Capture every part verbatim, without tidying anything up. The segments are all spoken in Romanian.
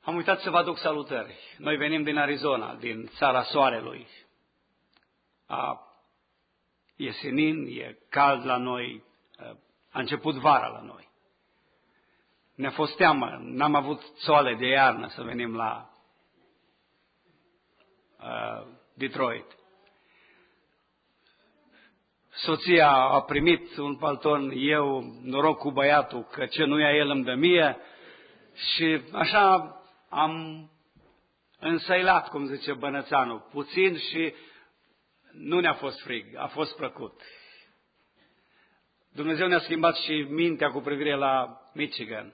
Am uitat să vă aduc salutări. Noi venim din Arizona, din țara soarelui. A, e senin, e cald la noi, a început vara la noi. Ne-a fost teamă, n-am avut soale de iarnă să venim la uh, Detroit. Soția a primit un palton, eu noroc cu băiatul, că ce nu ia el îmi dă mie, și așa am însăilat, cum zice Bănățanu, puțin și nu ne-a fost frig, a fost plăcut. Dumnezeu ne-a schimbat și mintea cu privire la Michigan.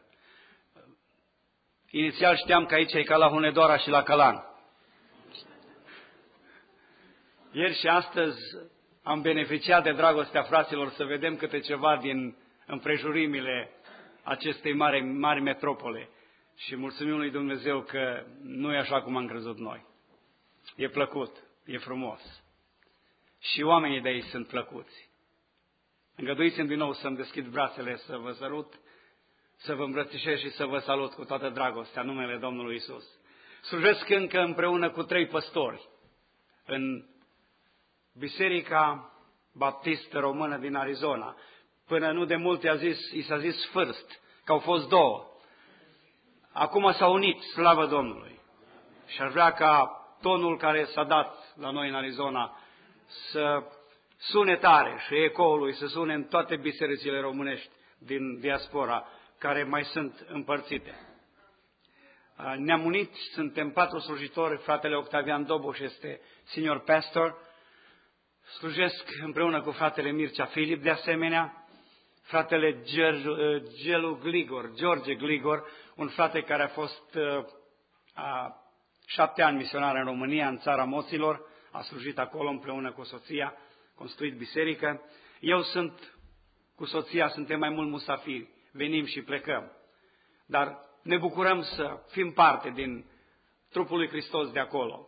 Inițial știam că aici e ca la Hunedoara și la Călan. Ieri și astăzi am beneficiat de dragostea fraților să vedem câte ceva din împrejurimile acestei mari, mari metropole. Și mulțumim lui Dumnezeu că nu e așa cum am crezut noi. E plăcut, e frumos. Și oamenii de aici sunt plăcuți. Îngăduiți-mi din nou să-mi deschid brațele, să vă sărut, să vă îmbrățișez și să vă salut cu toată dragostea în numele Domnului Isus. Slujesc încă împreună cu trei păstori în Biserica Baptistă Română din Arizona. Până nu de mult i-a zis, i s-a zis First, că au fost două. Acum s-au unit, slavă Domnului. Și aș vrea ca tonul care s-a dat la noi în Arizona să sune tare și ecoul lui să sune în toate bisericile românești din diaspora care mai sunt împărțite. Ne-am unit, suntem patru slujitori, fratele Octavian Doboș este senior pastor, slujesc împreună cu fratele Mircea Filip de asemenea, fratele Gelu Gligor, George Gligor, un frate care a fost a, șapte ani misionar în România, în țara Moților, a slujit acolo împreună cu soția, construit biserică. Eu sunt cu soția, suntem mai mult musafiri, venim și plecăm. Dar ne bucurăm să fim parte din trupul lui Hristos de acolo.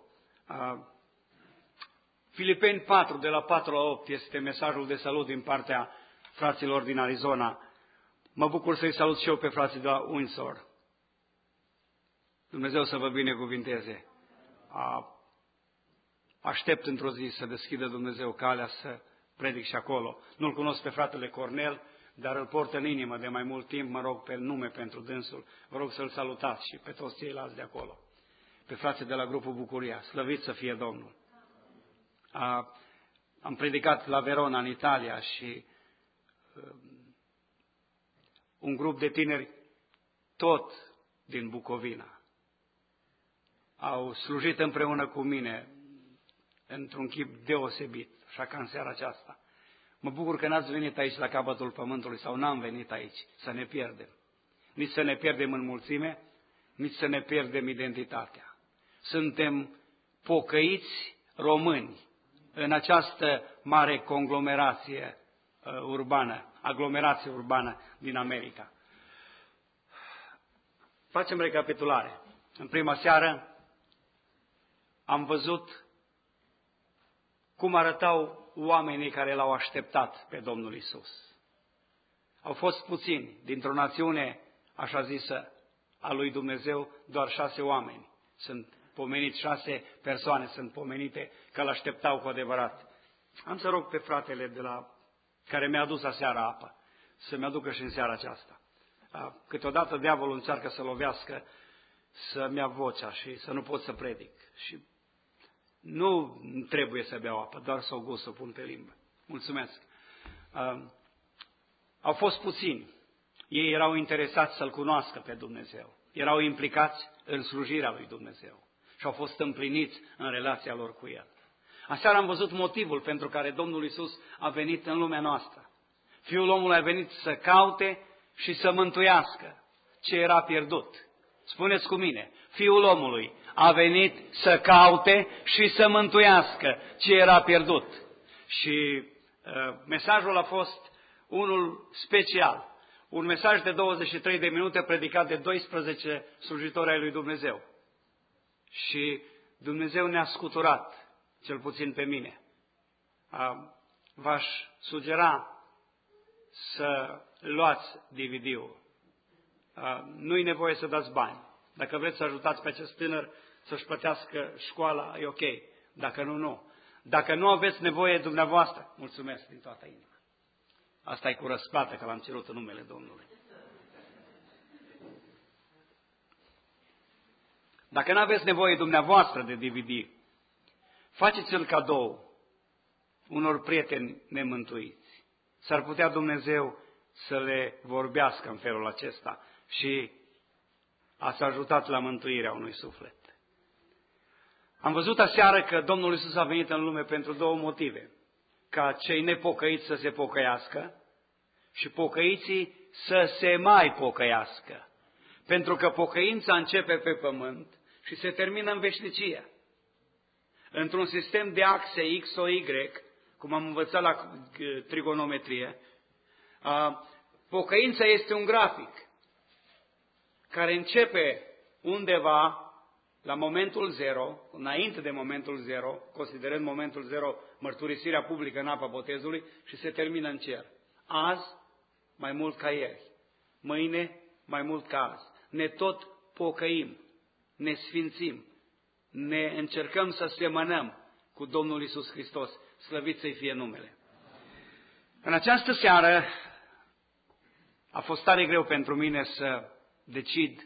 Filipeni patru, de la patru la opt, este mesajul de salut din partea fraților din Arizona. Mă bucur să-i salut și eu pe frații de la Windsor. Dumnezeu să vă binecuvinteze. Aștept într-o zi să deschidă Dumnezeu calea să predic și acolo. Nu-l cunosc pe fratele Cornel, dar îl port în inimă de mai mult timp, mă rog pe nume pentru dânsul. Vă rog să-l salutați și pe toți ceilalți de acolo. Pe frații de la grupul Bucuria, slăvit să fie Domnul. A, am predicat la Verona, în Italia, și um, un grup de tineri, tot din Bucovina, au slujit împreună cu mine într-un chip deosebit, așa ca în seara aceasta. Mă bucur că n-ați venit aici la capătul pământului sau n-am venit aici să ne pierdem. Nici să ne pierdem în mulțime, nici să ne pierdem identitatea. Suntem pocăiți români în această mare conglomerație uh, urbană, aglomerație urbană din America. Facem recapitulare. În prima seară am văzut cum arătau oamenii care l-au așteptat pe Domnul Isus. Au fost puțini, dintr-o națiune, așa zisă, a lui Dumnezeu, doar șase oameni. Sunt pomeniți, șase persoane sunt pomenite că l-așteptau cu adevărat. Am să rog pe fratele de la care mi-a adus aseară apă, să-mi aducă și în seara aceasta. Câteodată diavolul încearcă să lovească, să-mi ia vocea și să nu pot să predic. Și nu trebuie să beau apă, doar să o gust, să o pun pe limbă. Mulțumesc. Uh, au fost puțini. Ei erau interesați să-L cunoască pe Dumnezeu. Erau implicați în slujirea lui Dumnezeu. Și au fost împliniți în relația lor cu El. Aseară am văzut motivul pentru care Domnul Iisus a venit în lumea noastră. Fiul omului a venit să caute și să mântuiască ce era pierdut. Spuneți cu mine, Fiul omului a venit să caute și să mântuiască ce era pierdut. Și uh, mesajul a fost unul special. Un mesaj de douăzeci și trei de minute predicat de doisprezece slujitori ai lui Dumnezeu. Și Dumnezeu ne-a scuturat, cel puțin pe mine. Uh, v-aș sugera să luați D V D-ul. Uh, nu-i nevoie să dați bani. Dacă vreți să ajutați pe acest tânăr să-și plătească școala, e ok. Dacă nu, nu. Dacă nu aveți nevoie dumneavoastră, mulțumesc din toată inima. Asta e cu răsplată, că l-am cerut în numele Domnului. Dacă nu aveți nevoie dumneavoastră de D V D, faceți-l cadou unor prieteni nemântuiți. S-ar putea Dumnezeu să le vorbească în felul acesta și ați ajutat la mântuirea unui suflet. Am văzut aseară că Domnul Iisus a venit în lume pentru două motive. Ca cei nepocăiți să se pocăiască și pocăiții să se mai pocăiască. Pentru că pocăința începe pe pământ și se termină în veșnicie. Într-un sistem de axe X O Y, cum am învățat la trigonometrie, pocăința este un grafic care începe undeva la momentul zero, înainte de momentul zero, considerând momentul zero mărturisirea publică în apa botezului, și se termină în cer. Azi, mai mult ca ieri. Mâine, mai mult ca azi. Ne tot pocăim, ne sfințim, ne încercăm să semănăm cu Domnul Iisus Hristos. Slăvit să-i fie numele. În această seară a fost tare greu pentru mine să decid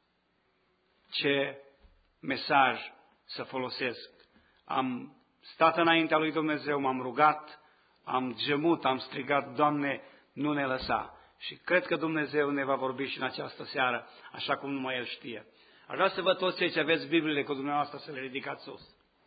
ce mesaj să folosesc. Am stat înaintea lui Dumnezeu, m-am rugat, am gemut, am strigat, Doamne, nu ne lăsa. Și cred că Dumnezeu ne va vorbi și în această seară, așa cum numai El știe. Aș vrea să văd toți cei ce aveți Bibliile cu dumneavoastră să le ridicați sus.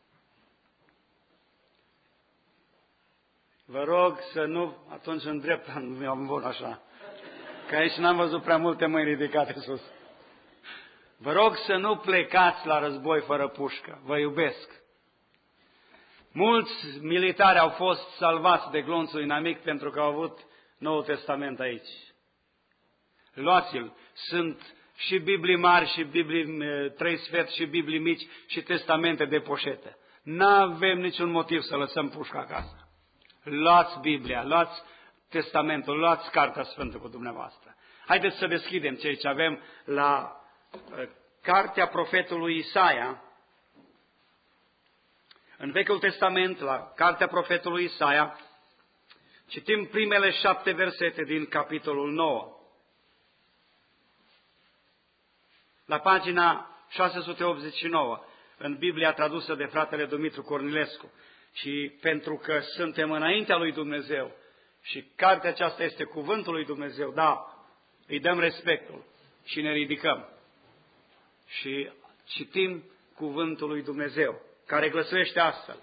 Vă rog să nu, atunci în dreapta, nu am bun așa, că aici n-am văzut prea multe mâini ridicate sus. Vă rog să nu plecați la război fără pușcă, vă iubesc. Mulți militari au fost salvați de glonțul inamic pentru că au avut Noul Testament aici. Luați-l, sunt și Biblii mari și Biblii trei sfert și Biblii mici și testamente de poșetă. N-avem niciun motiv să lăsăm pușca acasă. Luați Biblia, luați Testamentul, luați Cartea Sfântă cu dumneavoastră. Haideți să deschidem ceea ce avem la uh, Cartea profetului Isaia. În Vechiul Testament, la Cartea profetului Isaia, citim primele șapte versete din capitolul nouă. La pagina șase sute optzeci și nouă, în Biblia tradusă de fratele Dumitru Cornilescu. Și pentru că suntem înaintea lui Dumnezeu și cartea aceasta este cuvântul lui Dumnezeu, da, îi dăm respectul și ne ridicăm și citim cuvântul lui Dumnezeu, care glăsuiește astfel.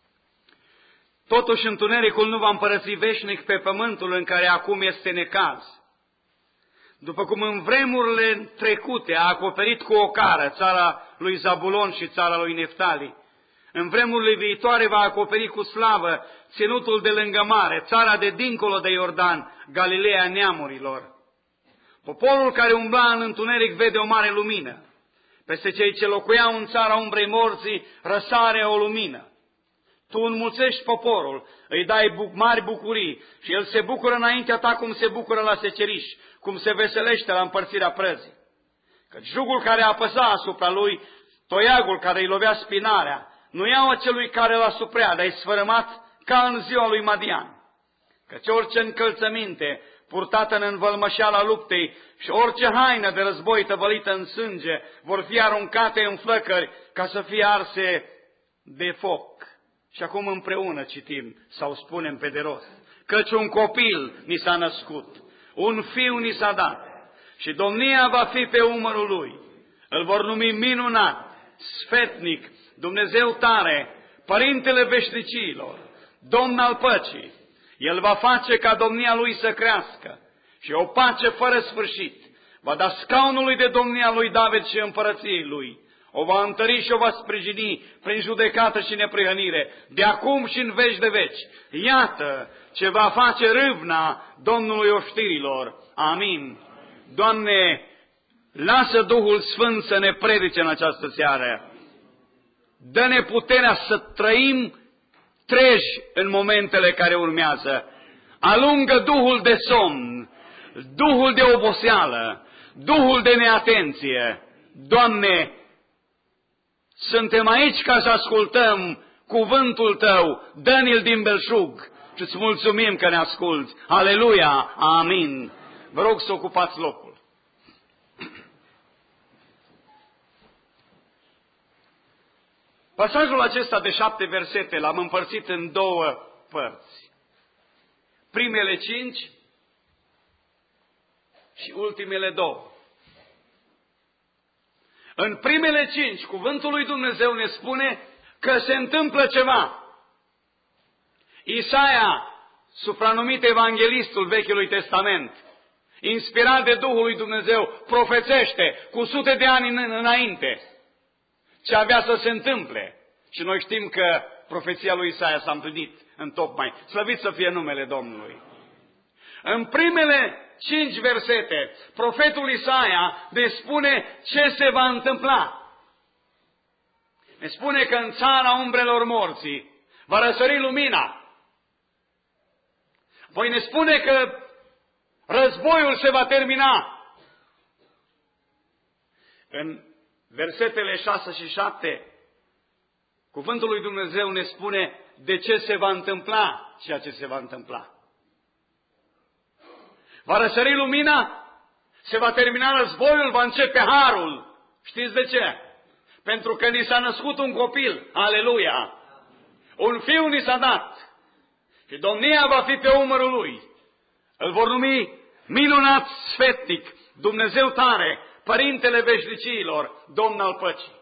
Totuși întunericul nu va împărăți veșnic pe pământul în care acum este necaz. După cum în vremurile trecute a acoperit cu ocară țara lui Zabulon și țara lui Neftali, în vremurile viitoare va acoperi cu slavă ținutul de lângă mare, țara de dincolo de Iordan, Galileea neamurilor. Poporul care umbla în întuneric vede o mare lumină. Peste cei ce locuiau în țara umbrei morții răsare o lumină. Tu înmulțești poporul, îi dai bu- mari bucurii și el se bucură înaintea ta cum se bucură la seceriș, cum se veselește la împărțirea prăzii. Căci jugul care apăsa asupra lui, toiagul care îi lovea spinarea, nu iau acelui care l-a suprea, dar-i sfărâmat ca în ziua lui Madian. Căci orice încălțăminte purtată în învălmășeala luptei și orice haină de război tăvălită în sânge vor fi aruncate în flăcări ca să fie arse de foc. Și acum împreună citim sau spunem pe de rost, căci un copil ni s-a născut, un fiu ni s-a dat și domnia va fi pe umărul lui. Îl vor numi minunat, sfetnic, Dumnezeu tare, Părintele veșnicilor, Domn al păcii. El va face ca domnia lui să crească și o pace fără sfârșit. Va da scaunului de domnia lui David și împărăției lui. O va întări și o va sprijini prin judecată și neprihănire, de acum și în veci de veci. Iată ce va face râvna Domnului oștirilor. Amin. Doamne, lasă Duhul Sfânt să ne predice în această seară. Dă-ne puterea să trăim treji în momentele care urmează. Alungă Duhul de somn, Duhul de oboseală, Duhul de neatenție. Doamne, suntem aici ca să ascultăm cuvântul Tău, dă-ne-l din belșug și îți mulțumim că ne asculți. Aleluia, amin. Vă rog să ocupați locul. Pasajul acesta de șapte versete l-am împărțit în două părți. Primele cinci și ultimele două. În primele cinci, cuvântul lui Dumnezeu ne spune că se întâmplă ceva. Isaia, supranumit evanghelistul Vechiului Testament, inspirat de Duhul lui Dumnezeu, profețește cu sute de ani înainte ce avea să se întâmple. Și noi știm că profeția lui Isaia s-a împlinit în tocmai. Slăvit să fie numele Domnului. În primele cinci versete, profetul Isaia ne spune ce se va întâmpla. Ne spune că în țara umbrelor morții va răsări lumina. Voi ne spune că războiul se va termina. În versetele șase și șapte, cuvântul lui Dumnezeu ne spune de ce se va întâmpla ceea ce se va întâmpla. Va răsări lumina, se va termina războiul, va începe harul. Știți de ce? Pentru că ni s-a născut un copil, aleluia! Un fiu ni s-a dat și domnia va fi pe umărul lui. Îl vor numi minunat sfetnic, Dumnezeu tare, Părintele veșnicilor, Domn al păcii.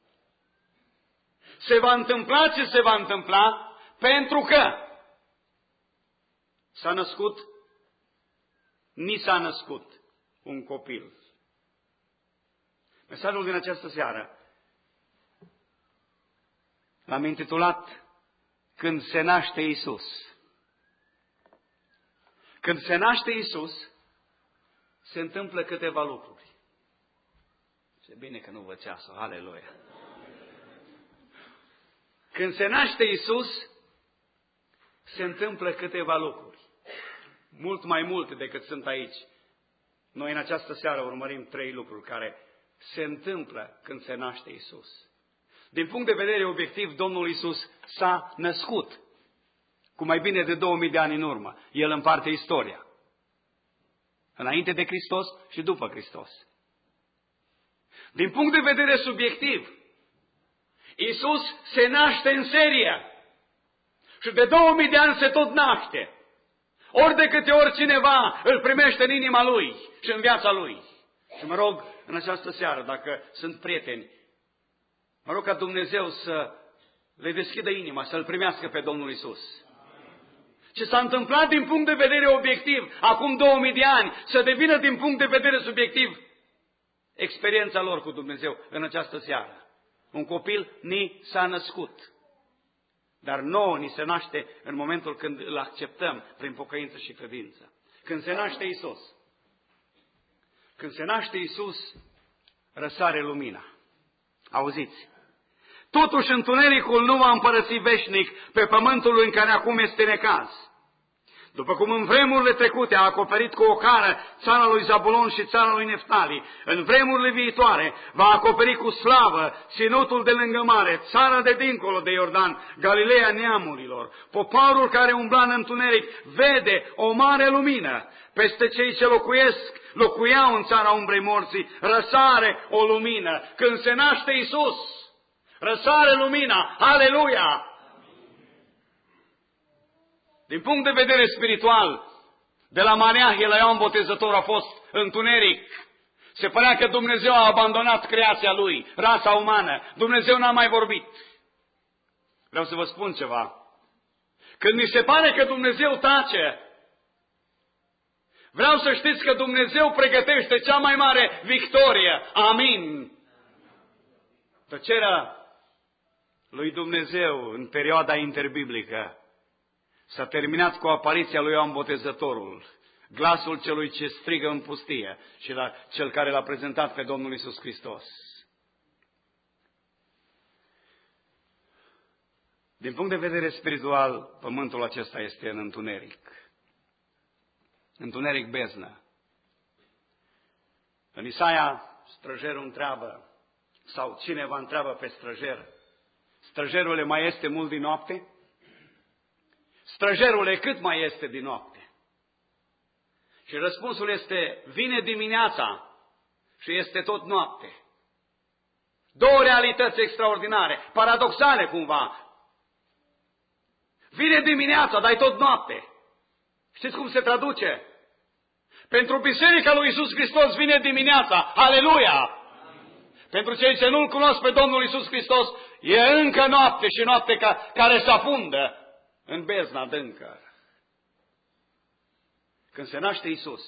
Se va întâmpla ce se va întâmpla pentru că s-a născut, ni s-a născut un copil. Mesajul din această seară l-am intitulat Când se naște Iisus. Când se naște Iisus, se întâmplă câteva lucruri. Ce bine că nu vă ceasul, aleluia! Când se naște Iisus, se întâmplă câteva lucruri. Mult mai multe decât sunt aici. Noi în această seară urmărim trei lucruri care se întâmplă când se naște Iisus. Din punct de vedere obiectiv, Domnul Iisus s-a născut cu mai bine de două mii de ani în urmă. El împarte istoria. Înainte de Hristos și după Hristos. Din punct de vedere subiectiv, Iisus se naște în serie. Și de două mii de ani se tot naște. Ori de câte ori cineva îl primește în inima lui și în viața lui. Și mă rog în această seară, dacă sunt prieteni, mă rog ca Dumnezeu să le deschidă inima, să-L primească pe Domnul Iisus. Ce s-a întâmplat din punct de vedere obiectiv, acum două mii de ani, să devină din punct de vedere subiectiv experiența lor cu Dumnezeu în această seară. Un copil ni s-a născut. Dar nouă ni se naște în momentul când îl acceptăm prin pocăință și credință. Când se naște Iisus. Când se naște Iisus, răsare lumina. Auziți? Totuși întunericul nu va împărăți veșnic pe pământul în care acum este necaz. După cum în vremurile trecute a acoperit cu o cară țara lui Zabulon și țara lui Neftali, în vremurile viitoare va acoperi cu slavă ținutul de lângă mare, țara de dincolo de Iordan, Galileea neamurilor. Poporul care umbla în întuneric vede o mare lumină. Peste cei ce locuiesc, locuiau în țara umbrei morții, răsare o lumină. Când se naște Iisus, răsare lumina. Aleluia! Din punct de vedere spiritual, de la Marea la Ioan Botezător a fost întuneric. Se părea că Dumnezeu a abandonat creația Lui, rasa umană. Dumnezeu n-a mai vorbit. Vreau să vă spun ceva. Când mi se pare că Dumnezeu tace, vreau să știți că Dumnezeu pregătește cea mai mare victorie. Amin. Tăcerea lui Dumnezeu în perioada interbiblică s-a terminat cu apariția lui Ioan Botezătorul, glasul celui ce strigă în pustie și la cel care l-a prezentat pe Domnul Iisus Hristos. Din punct de vedere spiritual, pământul acesta este în întuneric. Întuneric beznă. În Isaia străjerul întreabă, sau cineva întreabă pe străjer, străjerule, mai este mult din noapte? Străjerule, cât mai este din noapte? Și răspunsul este, vine dimineața și este tot noapte. Două realități extraordinare, paradoxale cumva. Vine dimineața, dar e tot noapte. Știți cum se traduce? Pentru Biserica lui Iisus Hristos vine dimineața. Aleluia! Pentru cei ce nu-L cunosc pe Domnul Iisus Hristos, e încă noapte și noapte ca, care se afundă în bezna adâncă. Când se naște Iisus,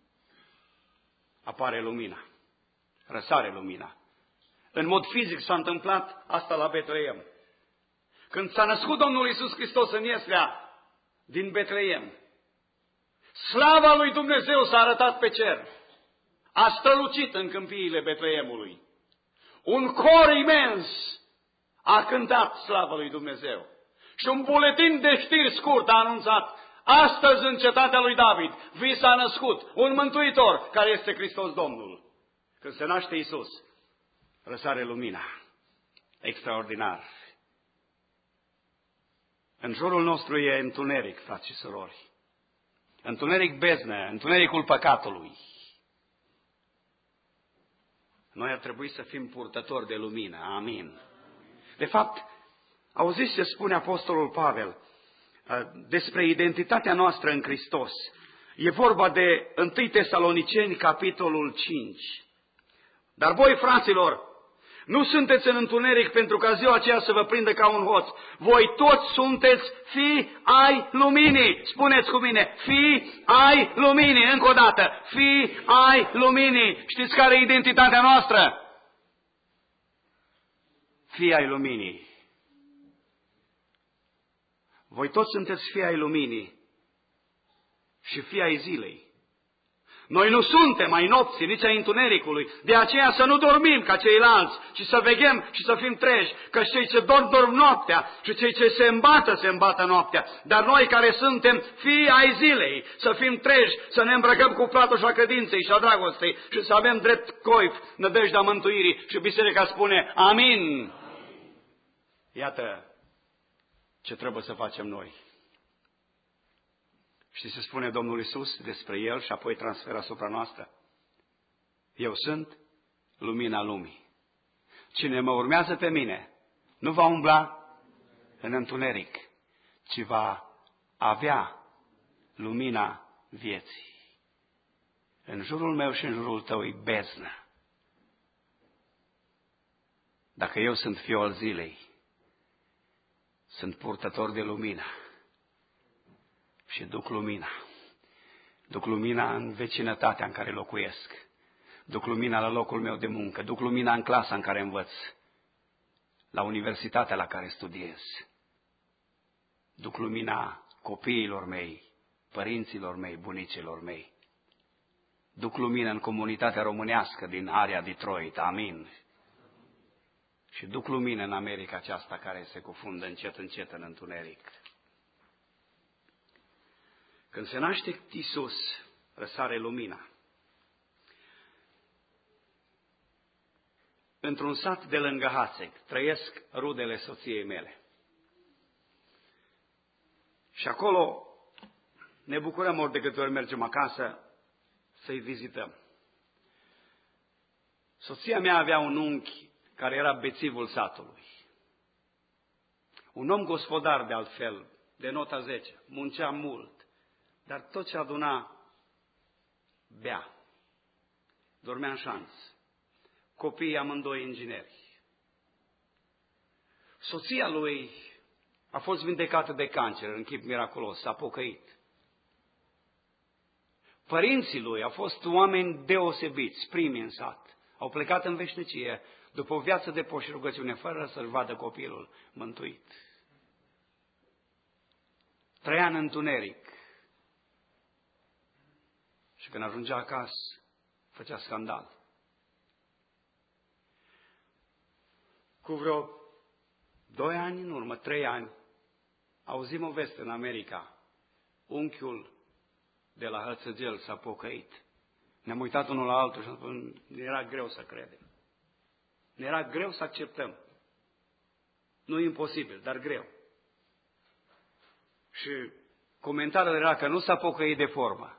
apare lumina, răsare lumina. În mod fizic s-a întâmplat asta la Betleem. Când s-a născut Domnul Iisus Hristos în Ieslea din Betleem, slava lui Dumnezeu s-a arătat pe cer. A strălucit în câmpiile Betleemului. Un cor imens a cântat slava lui Dumnezeu. Și un buletin de știri scurt a anunțat, astăzi în cetatea lui David vi s-a născut un mântuitor care este Hristos Domnul. Când se naște Iisus, răsare lumina. Extraordinar. În jurul nostru e întuneric, frați și surori. Întuneric beznă, întunericul păcatului. Noi ar trebui să fim purtători de lumină. Amin. De fapt, auziți ce spune Apostolul Pavel despre identitatea noastră în Hristos. E vorba de întâi Tesaloniceni, capitolul cinci. Dar voi, fraților, nu sunteți în întuneric pentru ca ziua aceea să vă prindă ca un hoț. Voi toți sunteți fii ai luminii. Spuneți cu mine, fii ai luminii. Încă o dată, fii ai luminii. Știți care e identitatea noastră? Fii ai luminii. Voi toți sunteți fii ai luminii și fii ai zilei. Noi nu suntem ai nopții, nici ai întunericului, de aceea să nu dormim ca ceilalți, ci să veghem și să fim treji, că cei ce dorm, dorm noaptea și cei ce se îmbată, se îmbată noaptea. Dar noi care suntem fii ai zilei, să fim treji, să ne îmbrăcăm cu platoșa credinței și a dragostei și să avem drept coif nădejdea mântuirii. Și Biserica spune, amin! Iată ce trebuie să facem noi. Știți ce spune Domnul Iisus despre El și apoi transferă asupra noastră? Eu sunt lumina lumii. Cine mă urmează pe mine nu va umbla în întuneric, ci va avea lumina vieții. În jurul meu și în jurul tău e beznă. Dacă eu sunt fiul al zilei, sunt purtător de lumină. Și duc lumina. Duc lumina în vecinătatea în care locuiesc. Duc lumina la locul meu de muncă. Duc lumina în clasa în care învăț. La universitatea la care studiez. Duc lumina copiilor mei, părinților mei, bunicilor mei. Duc lumină în comunitatea românească din area Detroit. Amin. Și duc lumină în America aceasta care se cufundă încet, încet în întuneric. Când se naște Iisus, răsare lumina. Într-un sat de lângă Hasec trăiesc rudele soției mele. Și acolo ne bucurăm ori de câte ori mergem acasă să-i vizităm. Soția mea avea un unchi care era bețivul satului. Un om gospodar de altfel, de nota zece, muncea mult. Dar tot ce aduna, bea. Dormea în șanț. Copiii amândoi ingineri. Soția lui a fost vindecată de cancer în chip miraculos, s-a pocăit. Părinții lui au fost oameni deosebiți, primi în sat. Au plecat în veșnicie după o viață de post și rugăciune, fără să-l vadă copilul mântuit. Trăia în întuneric. Și când ajungea acasă, făcea scandal. Cu vreo doi ani în urmă, trei ani, auzim o veste în America. Unchiul de la Hățăgel s-a pocăit. Ne-am uitat unul la altul și am spus, ne era greu să credem. Ne era greu să acceptăm. Nu e imposibil, dar greu. Și comentariul era că nu s-a pocăit de formă.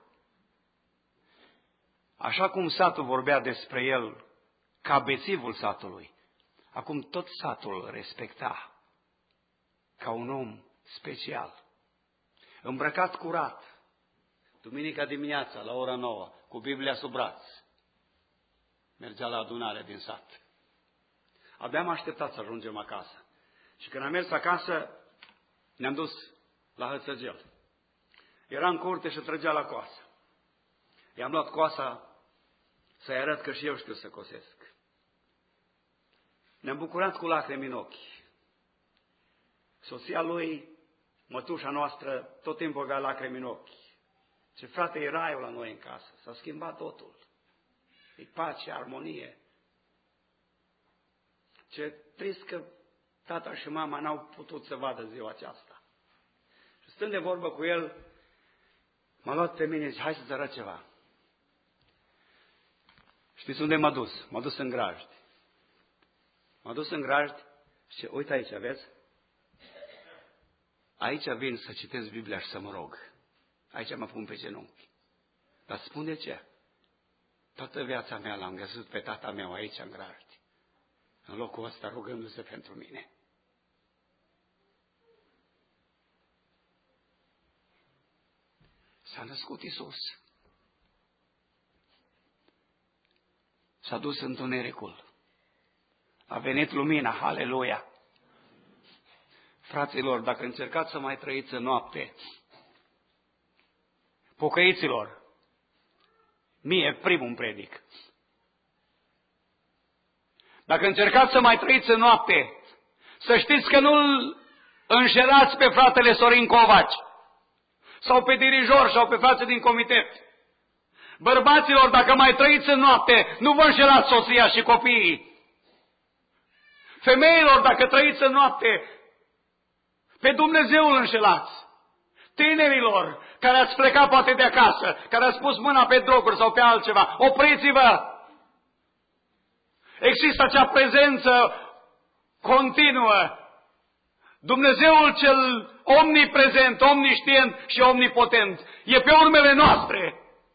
Așa cum satul vorbea despre el ca bețivul satului, acum tot satul îl respecta ca un om special. Îmbrăcat curat, duminica dimineața la ora nouă, cu Biblia sub braț, mergea la adunare din sat. Abia am așteptat să ajungem acasă. Și când am mers acasă, ne-am dus la Hățăgel. Era în curte și trăgea la coasă. I-am luat coasa să-i arăt că și eu știu să cosesc. Ne-am bucurat cu lacrimi în ochi. Soția lui, mătușa noastră, tot timpul avea lacrimi în ochi. Ce frate, e raiul la noi în casă. S-a schimbat totul. E pace, armonie. Ce trist că tata și mama n-au putut să vadă ziua aceasta. Și stând de vorbă cu el, m-a luat pe mine și zice, hai să-ți arăt ceva. Știți unde m-a dus? M-a dus în Grajdi. M-a dus în Grajdi și zice, uite aici, vezi? Aici vin să citesc Biblia și să mă rog. Aici mă pun pe genunchi. Dar spune ce? Toată viața mea l-am găsit pe tata meu aici în Grajdi. În locul ăsta rugându-se pentru mine. S-a născut Iisus. S-a dus întunericul. A venit lumina, aleluia! Fraților, dacă încercați să mai trăiți în noapte, pocăiților, mie primul îmi predic. Dacă încercați să mai trăiți în noapte, să știți că nu-l înșelați pe fratele Sorin Covaci, sau pe dirijor, sau pe frații din comitet. Bărbaților, dacă mai trăiți în noapte, nu vă înșelați soția și copiii. Femeilor, dacă trăiți în noapte, pe Dumnezeu îl înșelați. Tinerilor, care ați plecat poate de acasă, care ați pus mâna pe droguri sau pe altceva, opriți-vă! Există acea prezență continuă. Dumnezeul cel omniprezent, omniștient și omnipotent e pe urmele noastre.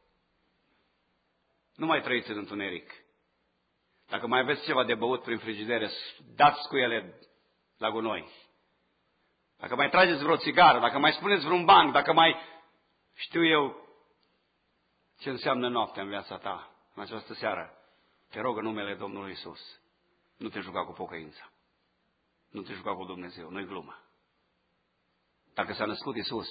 Nu mai trăiți în întuneric. Dacă mai aveți ceva de băut prin frigidere, dați cu ele la gunoi. Dacă mai trageți vreo țigară, dacă mai spuneți vreun banc, dacă mai știu eu ce înseamnă noaptea în viața ta, în această seară, te rog în numele Domnului Iisus, nu te juca cu pocăința. Nu te juca cu Dumnezeu, nu-i glumă. Dacă s-a născut Iisus,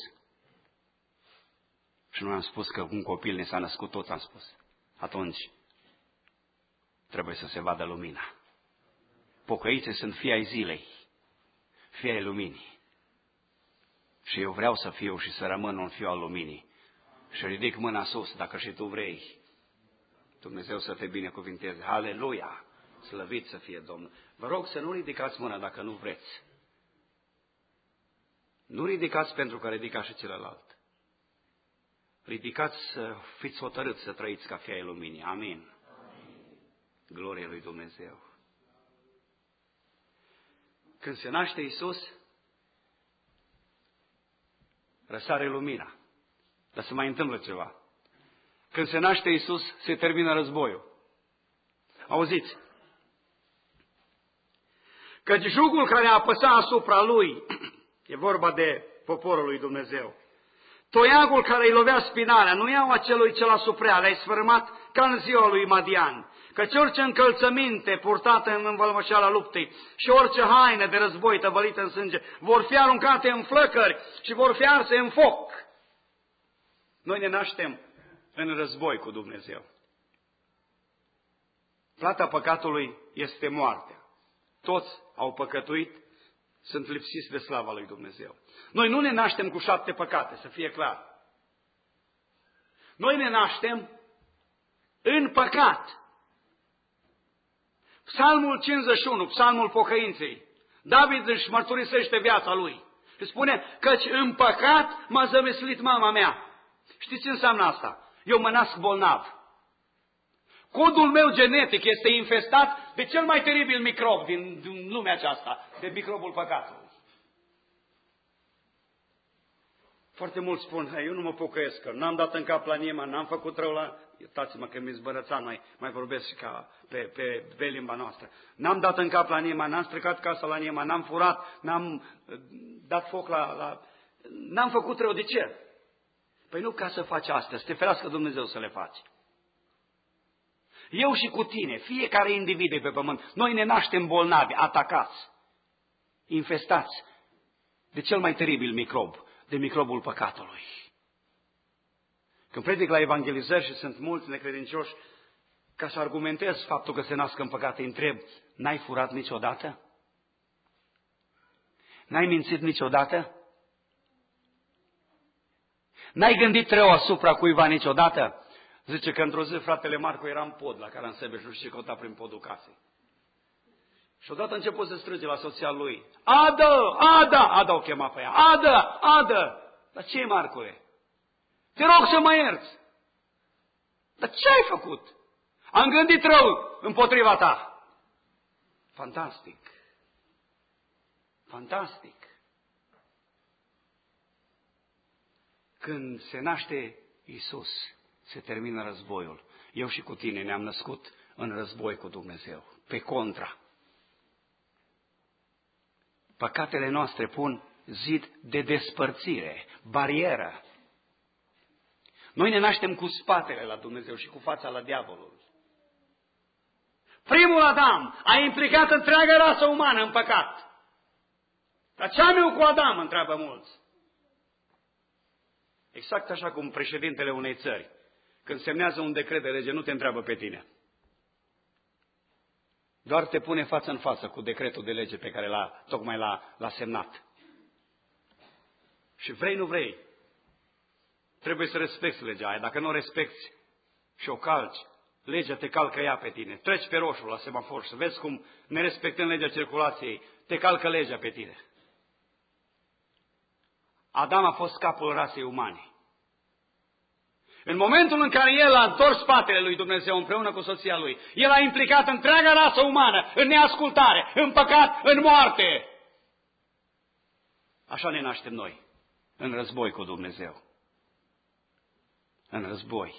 și noi am spus că un copil ne s-a născut, toți am spus, atunci trebuie să se vadă lumina. Pocăiții sunt fii ai zilei, fii ai luminii. Și eu vreau să fiu și să rămân un fiu al luminii. Și ridic mâna sus, dacă și tu vrei. Dumnezeu să te binecuvinteze. Aleluia! Slăvit să fie Domnul. Vă rog să nu ridicați mâna dacă nu vreți. Nu ridicați pentru că ridica și celălalt. Ridicați să fiți hotărâți să trăiți ca fii ai luminii. Amin. Amin. Glorie lui Dumnezeu. Când se naște Iisus, răsare lumina. Dar se mai întâmplă ceva. Când se naște Iisus, se termină războiul. Auziți? Căci jugul care a apăsat asupra lui, e vorba de poporul lui Dumnezeu, toiagul care îi lovea spinarea, nu iau acelui ce l-a suprea, le-ai sfărâmat ca în ziua lui Madian. Căci orice încălțăminte purtată în învălmășeala luptei și orice haine de război tăvălită în sânge vor fi aruncate în flăcări și vor fi arse în foc. Noi ne naștem în război cu Dumnezeu. Plata păcatului este moartea. Toți au păcătuit, sunt lipsiți de slava lui Dumnezeu. Noi nu ne naștem cu șapte păcate, să fie clar. Noi ne naștem în păcat. Psalmul cincizeci și unu, psalmul pocăinței, David își mărturisește viața lui și spune, căci în păcat m-a zămislit mama mea. Știți ce înseamnă asta? Eu mă nasc bolnav. Codul meu genetic este infestat de cel mai teribil microb din, din lumea aceasta, de microbul păcatului. Foarte mulți spun, eu nu mă pocăiesc, că n-am dat în cap la nimeni, n-am făcut rău la... Iertați-mă că mi-e zbărățat, mai, mai vorbesc și ca pe, pe, pe limba noastră. N-am dat în cap la nimeni, n-am stricat casa la nimeni, n-am furat, n-am dat foc la... la... N-am făcut rău. De ce? Păi nu ca să faci astea, să te ferească Dumnezeu să le faci. Eu și cu tine, fiecare individ de pe pământ, noi ne naștem bolnavi, atacați, infestați de cel mai teribil microb, de microbul păcatului. Când predic la evangelizări și sunt mulți necredincioși, ca să argumentez faptul că se nasc în păcate, îi întreb, n-ai furat niciodată? N-ai mințit niciodată? N-ai gândit rău asupra cuiva niciodată? Zice că într-o zi fratele Marco era în pod la Caransebeș și căuta prin podul casei. Și odată a început să strige la soția lui, Adă, Ada, Ada o chema pe ea, Adă, Adă, dar ce-i Marcule? Te rog să mă ierți. Dar ce ai făcut? Am gândit rău împotriva ta. Fantastic. Fantastic. Când se naște Iisus, se termină războiul. Eu și cu tine ne-am născut în război cu Dumnezeu, pe contra. Păcatele noastre pun zid de despărțire, barieră. Noi ne naștem cu spatele la Dumnezeu și cu fața la diavolul. Primul Adam a implicat întreaga rasă umană în păcat. Dar ce am eu cu Adam, întreabă mulți. Exact așa cum președintele unei țări, când semnează un decret de lege, nu te întreabă pe tine. Doar te pune față în față cu decretul de lege pe care l-a, tocmai l-a, l-a semnat. Și vrei, nu vrei, trebuie să respecti legea aia. Dacă nu o respecti și o calci, legea te calcă ea pe tine. Treci pe roșu la semafor și să vezi cum, nerespectând legea circulației, te calcă legea pe tine. Adam a fost capul rasei umane. În momentul în care el a întors spatele lui Dumnezeu împreună cu soția lui, el a implicat întreaga rasă umană în neascultare, în păcat, în moarte. Așa ne naștem noi, în război cu Dumnezeu. În război.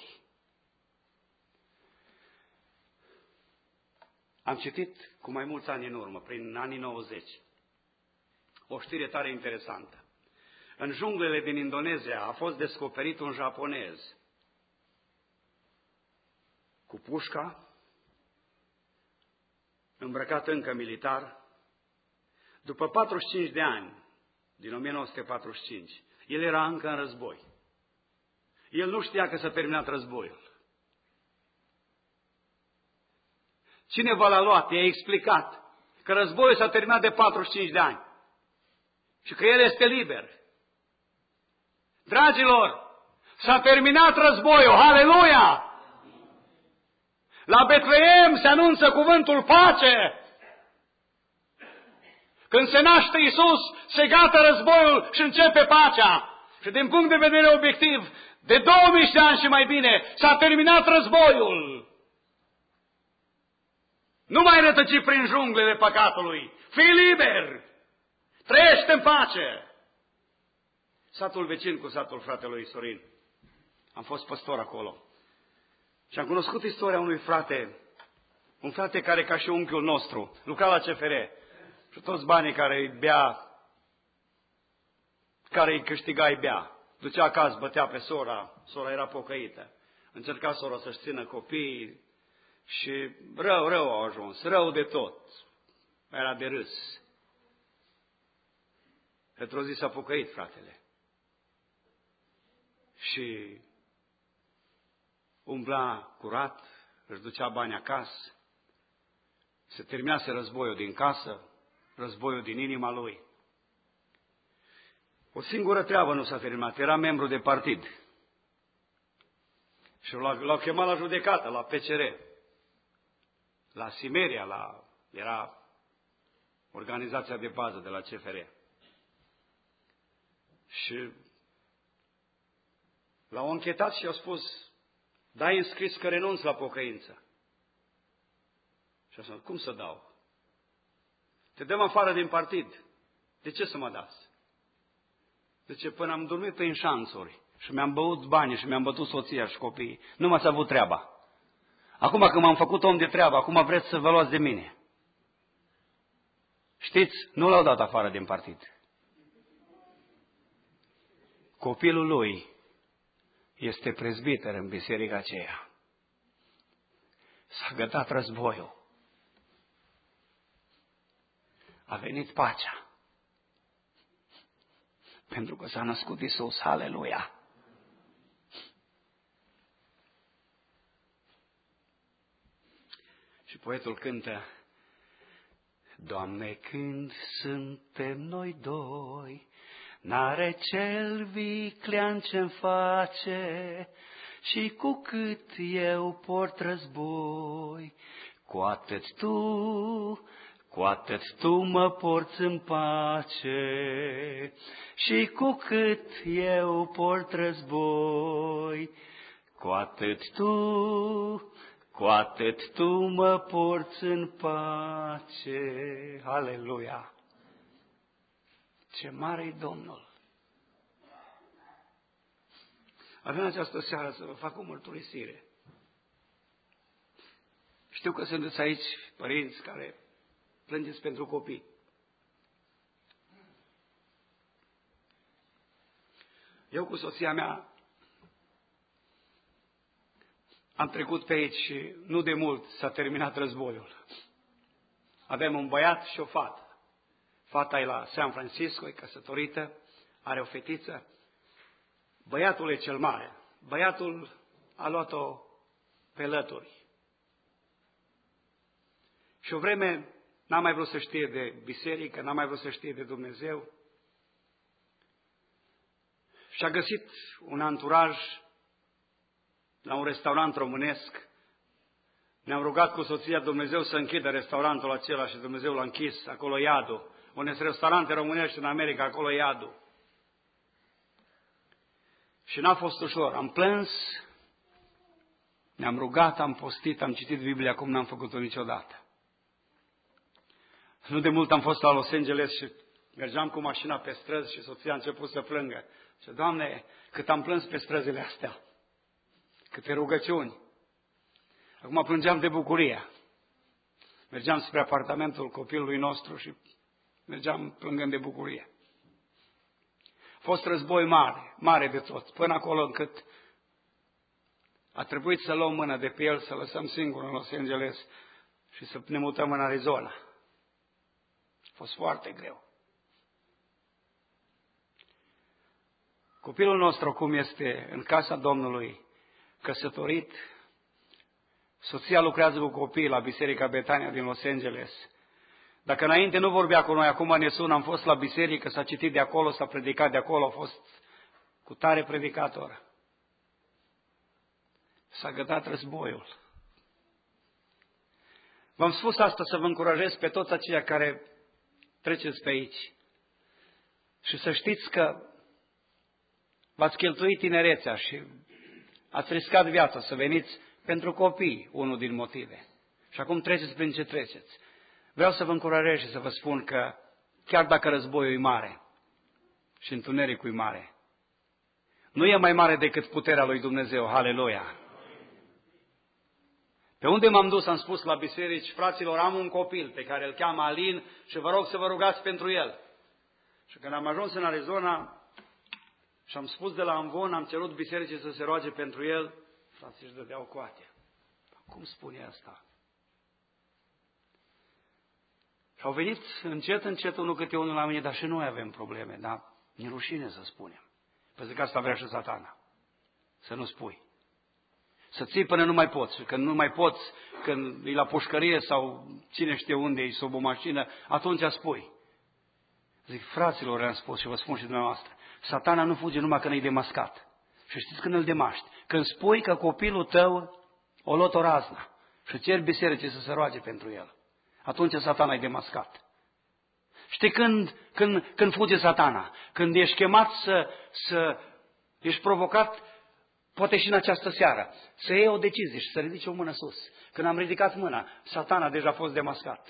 Am citit cu mai mulți ani în urmă, prin anii nouăzeci, o știre tare interesantă. În junglele din Indonezia a fost descoperit un japonez cu pușca, îmbrăcat încă militar. După patruzeci și cinci de ani, din o mie nouă sute patruzeci și cinci, el era încă în război. El nu știa că s-a terminat războiul. Cineva l-a luat, i-a explicat că războiul s-a terminat de patruzeci și cinci de ani și că el este liber. Dragilor, s-a terminat războiul, haleluia! La Betleem se anunță cuvântul pace. Când se naște Iisus, se gata războiul și începe pacea. Și din punct de vedere obiectiv, de două mii de ani și mai bine, s-a terminat războiul. Nu mai rătăci prin junglele păcatului. Fii liber! Trăiește în pace! Satul vecin cu satul fratelui Sorin. Am fost păstor acolo. Și am cunoscut istoria unui frate, un frate care, ca și unchiul nostru, lucra la C F R. Și toți banii care îi bea, care îi câștiga, îi bea. Ducea acasă, bătea pe sora, sora era pocăită. Încerca sora să-și țină copiii și rău, rău au ajuns, rău de tot. Era de râs. Într-o zi s-a pocăit fratele. Și umbla curat, își ducea bani acasă, se terminase războiul din casă, războiul din inima lui. O singură treabă nu s-a terminat, era membru de partid. Și l-au chemat la judecată, la P C R, la Simeria, la, era organizația de bază de la C F R. Și l-au închetat și i-au spus, dai înscris că renunți la pocăință. Și a spus, cum să dau? Te dăm afară din partid. De ce să mă dați? Zice, până am dormit prin șanțuri și mi-am băut banii și mi-am bătut soția și copiii, nu m-ați avut treaba. Acum că m-am făcut om de treabă, acum vreți să vă luați de mine. Știți, nu l-au dat afară din partid. Copilul lui este prezbiter în biserica aceea. S-a gătat războiul. A venit pacea. Pentru că s-a născut Iisus, aleluia! Și poetul cântă, Doamne, când suntem noi doi, n-are cel viclean ce-mi face, și cu cât eu port război, cu atât tu, cu atât tu mă porți în pace, și cu cât eu port război, cu atât tu, cu atât tu mă porți în pace. Aleluia! Ce mare-i Domnul! Avem această seară să vă fac o mărturisire. Știu că sunteți aici părinți care plângeți pentru copii. Eu cu soția mea am trecut pe aici și nu de mult s-a terminat războiul. Avem un băiat și o fată. Fata e la San Francisco, e căsătorită, are o fetiță. Băiatul e cel mare. Băiatul a luat-o pe lături. Și o vreme n-a mai vrut să știe de biserică, n-a mai vrut să știe de Dumnezeu. Și a găsit un anturaj la un restaurant românesc. Ne-am rugat cu soția Dumnezeu să închidă restaurantul acela și Dumnezeu l-a închis, acolo iadul. Unde sunt restaurante românești în America, acolo iadul. Și n-a fost ușor. Am plâns, ne-am rugat, am postit, am citit Biblia cum n-am făcut-o niciodată. Nu de mult am fost la Los Angeles și mergeam cu mașina pe străzi și soția a început să plângă. Și Doamne, cât am plâns pe străzile astea, câte rugăciuni. Acum plângeam de bucurie. Mergeam spre apartamentul copilului nostru și mergeam plângând de bucurie. A fost război mare, mare de tot, până acolo încât a trebuit să luăm mână de pe el, să lăsăm singur în Los Angeles și să ne mutăm în Arizona. A fost foarte greu. Copilul nostru acum este în casa Domnului, căsătorit. Soția lucrează cu copii la Biserica Betania din Los Angeles. Dacă înainte nu vorbea cu noi, acum ne sună, am fost la biserică, s-a citit de acolo, s-a predicat de acolo, a fost cu tare predicator. S-a gătat războiul. V-am spus asta să vă încurajez pe toți aceia care treceți pe aici. Și să știți că v-ați cheltuit tinerețea și ați riscat viața să veniți pentru copii, unul din motive. Și acum treceți prin ce treceți. Vreau să vă încurajez și să vă spun că chiar dacă războiul e mare și întunericul e mare, nu e mai mare decât puterea lui Dumnezeu. Haleluia! Pe unde m-am dus, am spus la biserici, fraților, am un copil pe care îl cheamă Alin și vă rog să vă rugați pentru el. Și când am ajuns în Arizona și am spus de la Amvon, am cerut bisericii să se roage pentru el, frații își dădeau coate. Cum spune asta? Și au venit încet, încet, unul câte unul la mine, dar și noi avem probleme, dar e rușine să spunem. Pentru că asta vrea și Satana. Să nu spui. Să ții până nu mai poți. Când nu mai poți, când e la pușcărie sau cine știe unde e sub o mașină, atunci spui. Zic, fraților, le-am spus și vă spun și dumneavoastră, Satana nu fuge numai când e demascat. Și știți când îl demaști? Când spui că copilul tău o luat o razna și ceri bisericii să se roage pentru el. Atunci Satana e demascat. Știi când, când, când fuge Satana? Când ești chemat să, să ești provocat, poate și în această seară, să iei o decizie și să ridici o mână sus. Când am ridicat mâna, Satana deja a fost demascat.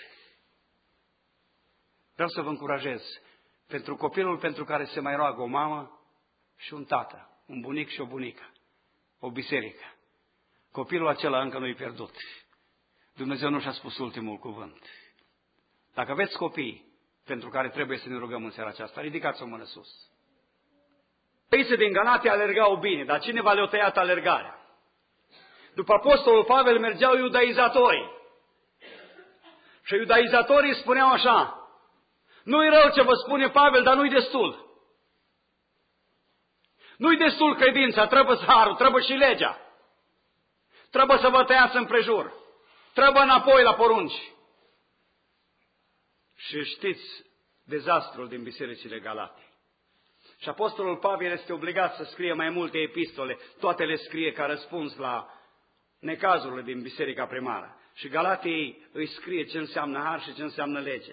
Vreau să vă încurajez pentru copilul pentru care se mai roagă o mamă și un tată, un bunic și o bunică, o biserică. Copilul acela încă nu-i pierdut. Dumnezeu nu și-a spus ultimul cuvânt. Dacă aveți copii pentru care trebuie să ne rugăm în seara aceasta, ridicați o mână sus. Căițe din Galatia alergau bine, dar cineva le-a tăiat alergarea. După apostolul Pavel mergeau iudaizatorii. Și iudaizatorii spuneau așa: nu-i rău ce vă spune Pavel, dar nu-i destul. Nu-i destul credința, trebuie harul, trebuie și legea. Trebuie să vă tăiați împrejur. Trebuie înapoi la porunci. Și știți dezastrul din bisericile Galatei. Și apostolul Pavel este obligat să scrie mai multe epistole, toate le scrie ca răspuns la necazurile din biserica primară. Și Galatei îi scrie ce înseamnă har și ce înseamnă lege.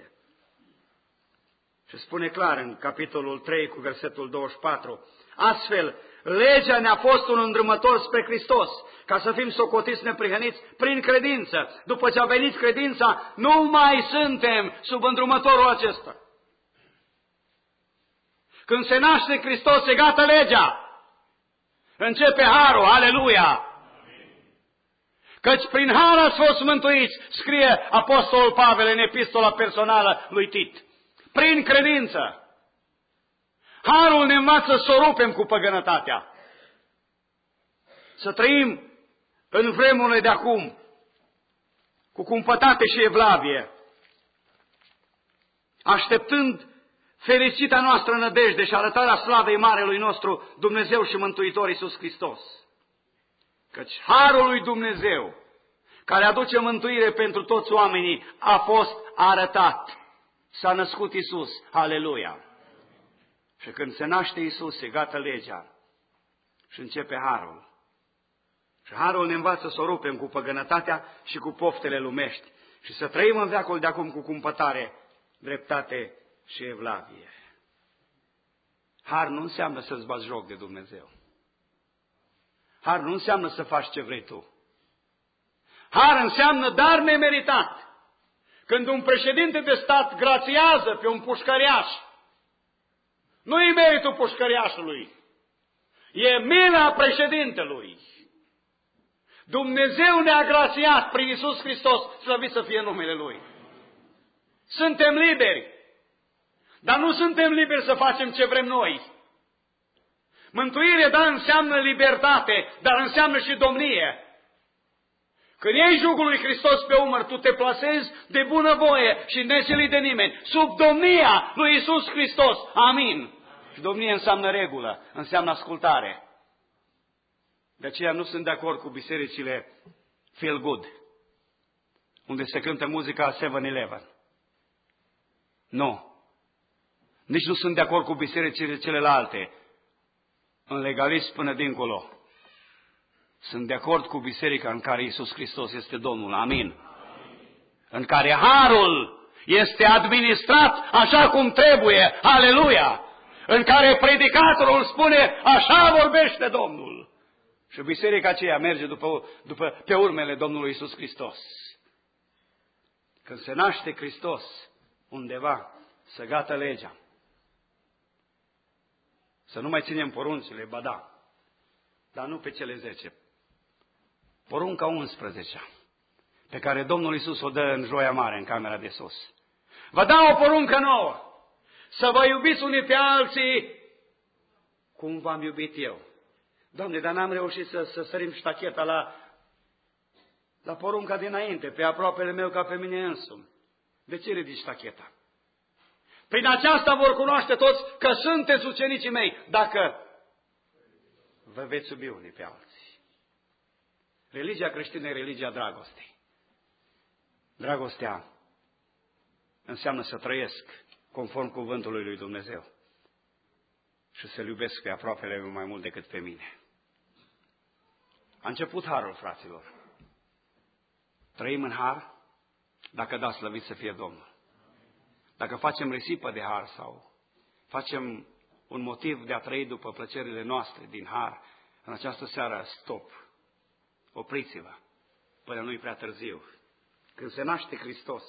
Și spune clar în capitolul trei cu versetul douăzeci și patru, astfel, legea ne-a fost un îndrumător spre Hristos, ca să fim socotiți neprihăniți prin credință. După ce a venit credința, nu mai suntem sub îndrumătorul acesta. Când se naște Hristos, e gata legea. Începe harul, aleluia! Căci prin har ați fost mântuiți, scrie apostolul Pavel în epistola personală lui Tit. Prin credință. Harul ne învață să o rupem cu păgânătatea. Să trăim în vremurile de acum cu cumpătate și evlavie, așteptând fericita noastră nădejde și arătarea slavei Marelui nostru Dumnezeu și Mântuitor Iisus Hristos. Căci harul lui Dumnezeu, care aduce mântuire pentru toți oamenii, a fost arătat. S-a născut Iisus, aleluia! Și când se naște Iisus, e gata legea și începe harul. Și harul ne învață să o rupem cu păgânătatea și cu poftele lumești și să trăim în veacul de acum cu cumpătare, dreptate și evlavie. Har nu înseamnă să-ți bați joc de Dumnezeu. Har nu înseamnă să faci ce vrei tu. Har înseamnă dar nemeritat. Când un președinte de stat grațiază pe un pușcăriaș, nu-i meritul pușcăriașului, e mila președintelui. Dumnezeu ne-a grațiat prin Iisus Hristos, slăvit să fie numele Lui. Suntem liberi, dar nu suntem liberi să facem ce vrem noi. Mântuire, da, înseamnă libertate, dar înseamnă și domnie. Când iei jugul lui Hristos pe umăr, tu te plasezi de bunăvoie și nesilit de nimeni, sub domnia lui Iisus Hristos. Amin. Amin. Și domnie înseamnă regulă, înseamnă ascultare. De aceea nu sunt de acord cu bisericile feel good, unde se cântă muzica seven eleven. Nu. Nici nu sunt de acord cu bisericile celelalte, în legalism până dincolo. Sunt de acord cu biserica în care Iisus Hristos este Domnul. Amin. Amin. În care harul este administrat așa cum trebuie. Aleluia! În care predicatorul spune, așa vorbește Domnul. Și biserica aceea merge după, după, pe urmele Domnului Iisus Hristos. Când se naște Hristos undeva, să gata legea. Să nu mai ținem poruncile, ba da, dar nu pe cele zece. Porunca unsprezecea, pe care Domnul Iisus o dă în Joia Mare, în camera de sus. Vă dau o poruncă nouă, să vă iubiți unii pe alții cum v-am iubit eu. Doamne, dar n-am reușit să, să sărim ștacheta la, la porunca dinainte, pe aproapele meu ca pe mine însumi. De ce ridici ștacheta? Prin aceasta vor cunoaște toți că sunteți ucenicii mei, dacă vă veți iubi unii pe alții. Religia creștină e religia dragostei. Dragostea înseamnă să trăiesc conform cuvântului lui Dumnezeu și să-L iubesc pe aproapele meu mai mult decât pe mine. A început harul, fraților. Trăim în har, dacă da, slăvit să fie Domnul. Dacă facem risipă de har sau facem un motiv de a trăi după plăcerile noastre din har, în această seară, stop, opriți-vă până nu-i prea târziu. Când se naște Hristos,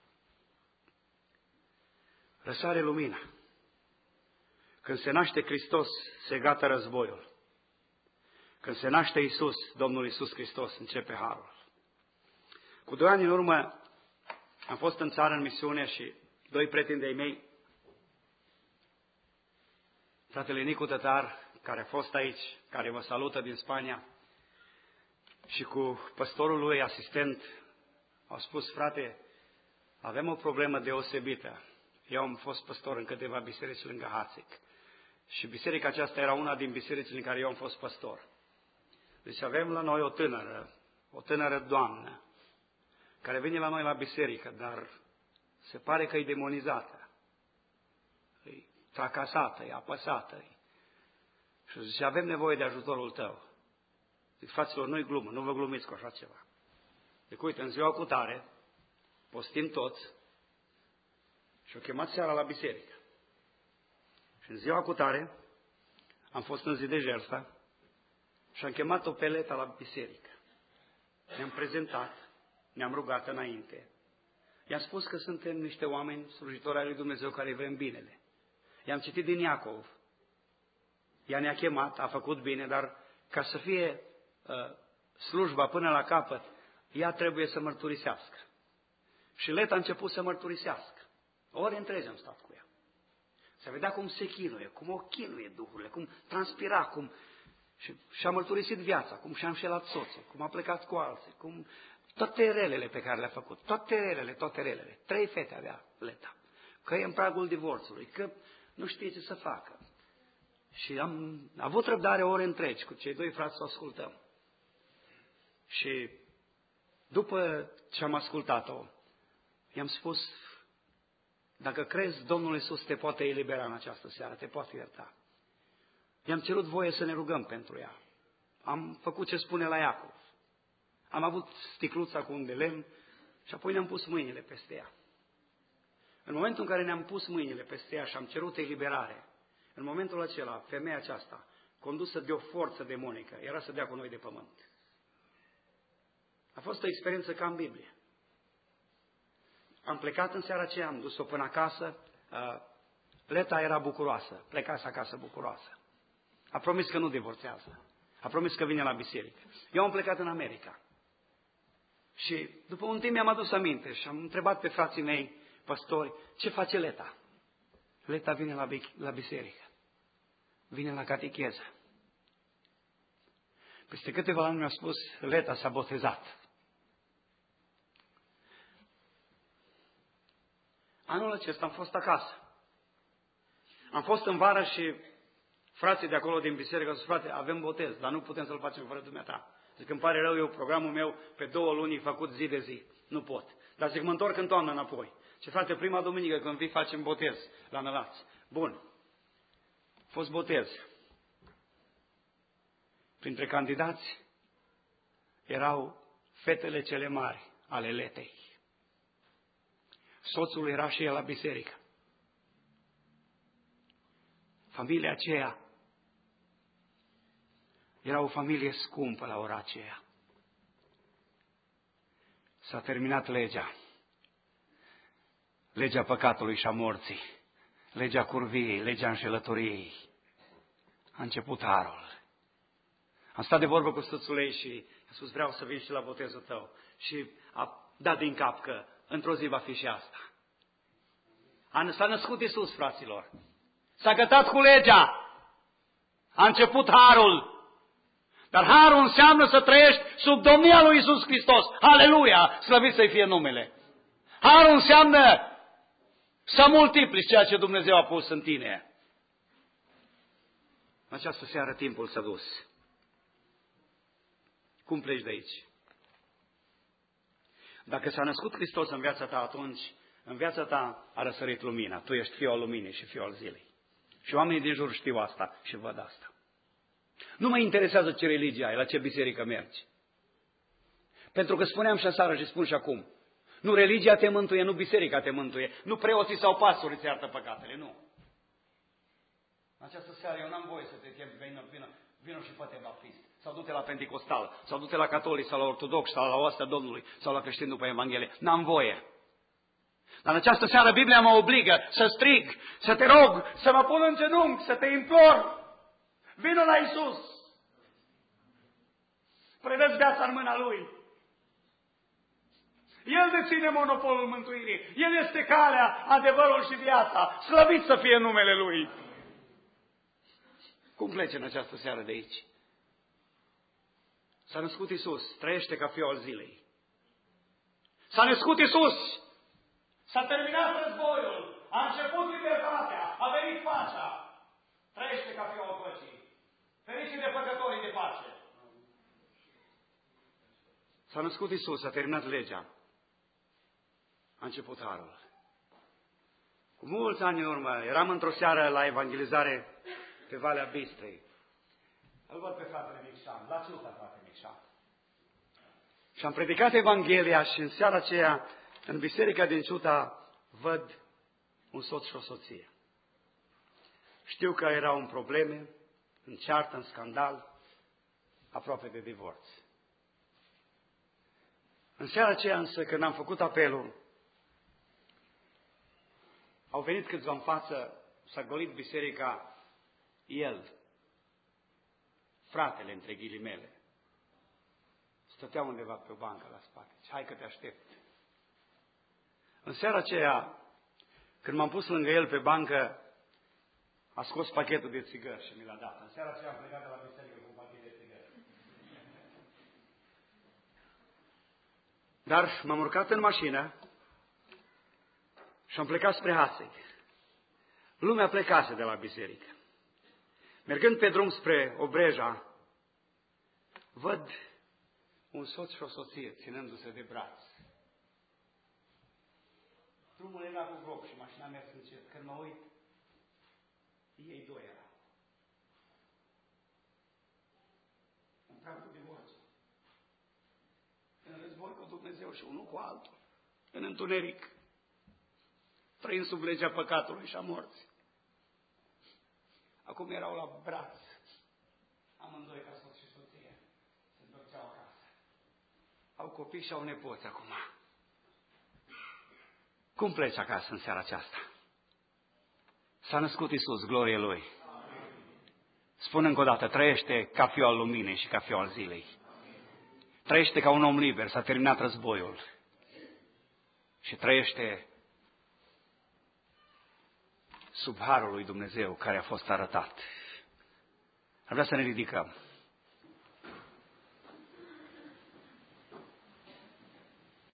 răsare lumina. Când se naște Hristos, se gata războiul. Când se naște Iisus, Domnul Iisus Hristos, începe harul. Cu doi ani în urmă am fost în țară în misiune și doi prieteni de-ai mei, fratele Nicu Tătar, care a fost aici, care vă salută din Spania, și cu păstorul lui, asistent, au spus: frate, avem o problemă deosebită. Eu am fost păstor în câteva biserici lângă Hațic și biserica aceasta era una din bisericile în care eu am fost păstor. Deci avem la noi o tânără, o tânără doamnă, care vine la noi la biserică, dar se pare că e demonizată, e tracasată, e apăsată. E... Și zice: avem nevoie de ajutorul tău. Zic: fraților, nu-i glumă, nu vă glumiți cu așa ceva. Zic: uite, în ziua cu tare, postim toți și o chemat seara la biserică. Și în ziua cu tare am fost în zi de jertfă și am chemat-o pe Leta la biserică. Ne-am prezentat, ne-am rugat înainte. I-am spus că suntem niște oameni slujitori ai lui Dumnezeu care vrem binele. I-am citit din Iacov. Ea ne-a chemat, a făcut bine, dar ca să fie uh, slujba până la capăt, ea trebuie să mărturisească. Și Leta a început să mărturisească. Ore întregi am stat cu ea. Să vedea cum se chinuie, cum o chinuie duhurile, cum transpira, cum... Și și-a mărturisit viața, cum și-a înșelat soțul, cum a plecat cu alții, cum... Toate relele pe care le-a făcut, toate relele, toate relele. Trei fete avea Leta. Că e în pragul divorțului, că nu știe ce să facă. Și am avut răbdare ore întregi cu cei doi frați să o ascultăm. Și după ce am ascultat-o, i-am spus: dacă crezi, Domnul Iisus te poate elibera în această seară, te poate ierta. I-am cerut voie să ne rugăm pentru ea. Am făcut ce spune la Iacov. Am avut sticluța cu un de lemn și apoi ne-am pus mâinile peste ea. În momentul în care ne-am pus mâinile peste ea și am cerut eliberare, în momentul acela, femeia aceasta, condusă de o forță demonică, era să dea cu noi de pământ. A fost o experiență ca în Biblie. Am plecat în seara aceea, am dus-o până acasă, Leta era bucuroasă, plecase acasă bucuroasă. A promis că nu divorțează, a promis că vine la biserică. Eu am plecat în America. Și după un timp mi-am adus aminte și am întrebat pe frații mei, păstori, ce face Leta? Leta vine la, la biserică, vine la catecheză. Peste câteva ani mi-a spus: Leta s-a botezat. Anul acesta am fost acasă. Am fost în vară și frații de acolo din biserică au zis: frate, avem botez, dar nu putem să-l facem fără dumneata. Zic: îmi pare rău, eu programul meu pe două luni făcut zi de zi. Nu pot. Dar zic: mă întorc în toamnă înapoi. Ce frate, prima duminică când vii facem botez la Nălați. Bun. A fost botez. Printre candidați erau fetele cele mari ale Letei. Soțul era și el la biserică. Familia aceea era o familie scumpă la ora aceea. S-a terminat legea. Legea păcatului și a morții. Legea curviei, legea înșelătoriei. A început harul. Am stat de vorbă cu soțul ei și a spus: vreau să vin și la botezul tău. Și a dat din cap că într-o zi va fi și asta. S-a născut Iisus, fraților. S-a gătat cu legea. A început harul. Dar harul înseamnă să trăiești sub domnia lui Iisus Hristos. Aleluia! Slăvit să-i fie numele. Harul înseamnă să multiplici ceea ce Dumnezeu a pus în tine. În această seară timpul s-a dus. Cum pleci de aici? Dacă s-a născut Hristos în viața ta, atunci în viața ta a răsărit lumina. Tu ești fiul al luminii și fiul al zilei. Și oamenii din jur știu asta și văd asta. Nu mă interesează ce religie ai, la ce biserică mergi. Pentru că spuneam și aseară și spun și acum, nu religia te mântuie, nu biserica te mântuie, nu preoții sau pastorii îți iartă păcatele, nu. În această seară eu n-am voie să te chem, vină, vină, Vino și fă-te baptist. Sau du-te la Pentecostal, sau du-te la catolic, sau la ortodox, sau la oastea Domnului, sau la creștin după Evanghelie. N-am voie. Dar în această seară Biblia mă obligă să strig, să te rog, să mă pun în genunchi, să te implor. Vino la Iisus. Predă-ți viața în mâna Lui. El deține monopolul mântuirii. El este calea, adevărul și viața. Slăvit să fie numele Lui. Cum plece în această seară de aici? S-a născut Iisus, trăiește ca fiul al zilei. S-a născut Iisus, s-a terminat războiul, a început libertatea, a venit pacea. Trăiește ca fiul al păcii. Ferice de păcătorii de pace. S-a născut Iisus, s-a terminat legea. A început harul. Cu mulți ani în urmă, eram într-o seară la evangelizare pe Valea Bistrei. Îl văd pe fratele Micșan, la Ciuta, frate Micșan. Și am predicat Evanghelia și în seara aceea, în biserica din Ciuta, văd un soț și o soție. Știu că erau în probleme, în ceartă, în scandal, aproape de divorț. În seara aceea însă, când am făcut apelul, au venit câțiva în față, s-a golit biserica, el, fratele între ghilimele, stătea undeva pe o bancă la spate. Și hai că te aștept. În seara aceea, când m-am pus lângă el pe bancă, a scos pachetul de țigări și mi l-a dat. În seara aceea am plecat de la biserică cu un pachet de țigări. Dar m-am urcat în mașină și am plecat spre Haseg. Lumea plecase de la biserică. Mergând pe drum spre Obreja, văd un soț și o soție ținându-se de braț. Drumul era cu grob și mașina mea se încet. Când mă uit, ei doi erau. În pragul divorțului. În război cu Dumnezeu și unul cu altul. În întuneric. Trăind sub legea păcatului și a morții. Acum erau la braț. Amândoi ca soț și soție. Se întorceau acasă. Au copii și au nepoți acum. Cum pleci acasă în seara aceasta? S-a născut Iisus, glorie Lui. Spune încă o dată, trăiește ca fiul al luminii și ca fiul al zilei. Trăiește ca un om liber, s-a terminat războiul. Și trăiește sub harul lui Dumnezeu care a fost arătat. Ar vrea să ne ridicăm.